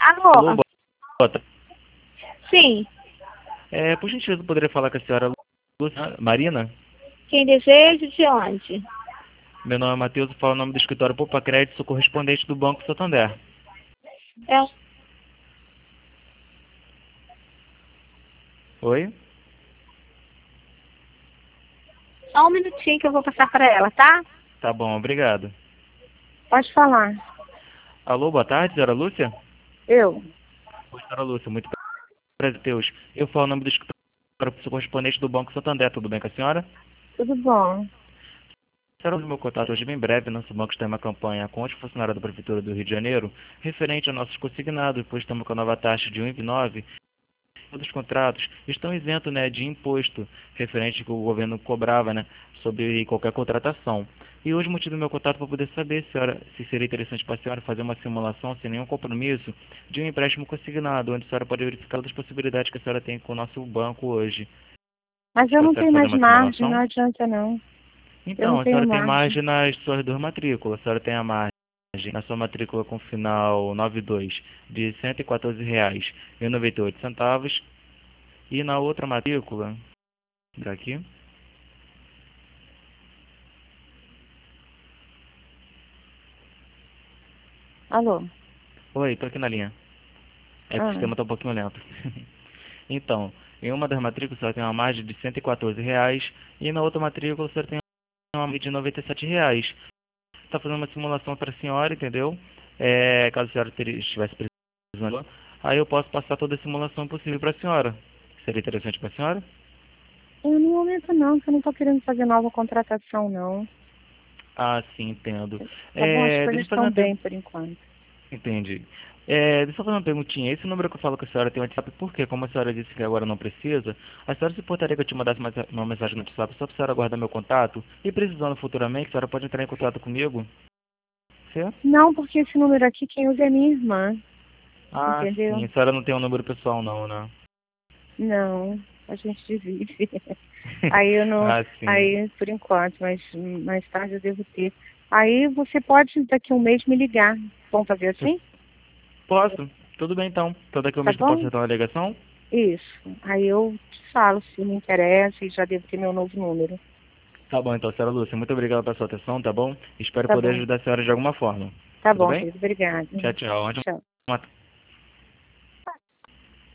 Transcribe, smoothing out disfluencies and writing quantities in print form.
Alô, Alô? boa tarde. Sim. Por gentileza, eu poderia falar com a senhora Marina? Quem deseja, de onde? Meu nome é Matheus, eu falo o nome do escritório Poupa Crédito, sou correspondente do Banco Santander. É, Oi? só um minutinho que eu vou passar para ela, tá? Tá bom, obrigado. Pode falar. Alô, boa tarde, senhora Lúcia? Eu? Oi, senhora Lúcia, muito prazer, Matheus. Eu falo o nome do escritório, sou correspondente do Banco Santander, tudo bem com a senhora? Tudo bom. Será o meu contato hoje bem breve. Nosso banco está em uma campanha com os funcionários da Prefeitura do Rio de Janeiro, referente a nossos consignados, pois estamos com a nova taxa de 1,9. Todos os contratos estão isentos, né, de imposto referente que o governo cobrava, né, sobre qualquer contratação. E hoje o motivo do meu contato para poder saber, senhora, se seria interessante para a senhora fazer uma simulação sem nenhum compromisso de um empréstimo consignado, onde a senhora pode verificar todas as possibilidades que a senhora tem com o nosso banco hoje. Mas eu Para a não senhora tenho fazer mais uma margem, não simulação? adianta não. Eu não Então, a tenho senhora tem margem. margem nas suas duas matrículas. A senhora tem a margem na sua matrícula com final 92 de R$ 114,98. E na outra matrícula, daqui. Alô? Oi, tô aqui na linha. É que o Ah, sistema tá um pouquinho lento. Então, em uma das matrículas a senhora tem uma margem de R$ 114 e na outra matrícula a senhora tem uma margem de R$ 97. Tá fazendo uma simulação para a senhora, entendeu? Caso a senhora estivesse precisando, aí eu posso passar toda a simulação possível para a senhora. Seria interessante para a senhora? eu no momento não, que eu não estou querendo fazer nova contratação, não. Ah, sim, entendo. Tá bom? As Deixa coisas eu fazer estão uma bem pergunta. por enquanto. Entendi. Deixa eu fazer uma perguntinha. Esse número que eu falo que a senhora tem WhatsApp, por quê? Como a senhora disse que agora não precisa, a senhora se importaria que eu te mandasse uma mensagem no WhatsApp só para a senhora guardar meu contato? E precisando futuramente, a senhora pode entrar em contato comigo? Certo? Não, porque esse número aqui quem usa é minha irmã, Ah, entendeu? sim. A senhora não tem um número pessoal não, né? Não, a gente divide. Aí eu não, Ah, sim. aí por enquanto, mas mais tarde eu devo ter. Aí você pode daqui a um mês me ligar. Vamos fazer assim? Posso? Tudo bem então. Então daqui a um Tá mês eu posso bom? retornar a ligação? Isso. Aí eu te falo se me interessa e já devo ter meu novo número. Tá bom então, senhora Lúcia. Muito obrigado pela sua atenção, tá bom? Espero Tá poder bom. ajudar a senhora de alguma forma. Tá Tudo bom, bem? querido. Obrigada. Tchau, tchau. Tchau. Ótima